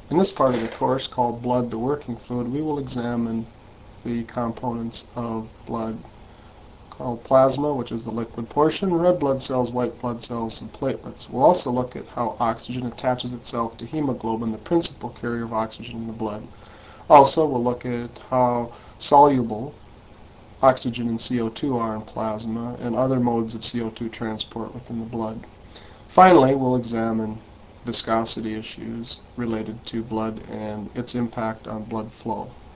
In this part of the course, called Blood, the Working Fluid, we will examine the components of blood, called plasma, which is the liquid portion, red blood cells, white blood cells, and platelets. We'll also look at how oxygen attaches itself to hemoglobin, the principal carrier of oxygen in the blood. Also, we'll look at how soluble oxygen and CO2 are in plasma and other modes of CO2 transport within the blood. Finally, we'll examine viscosity issues related to blood and its impact on blood flow.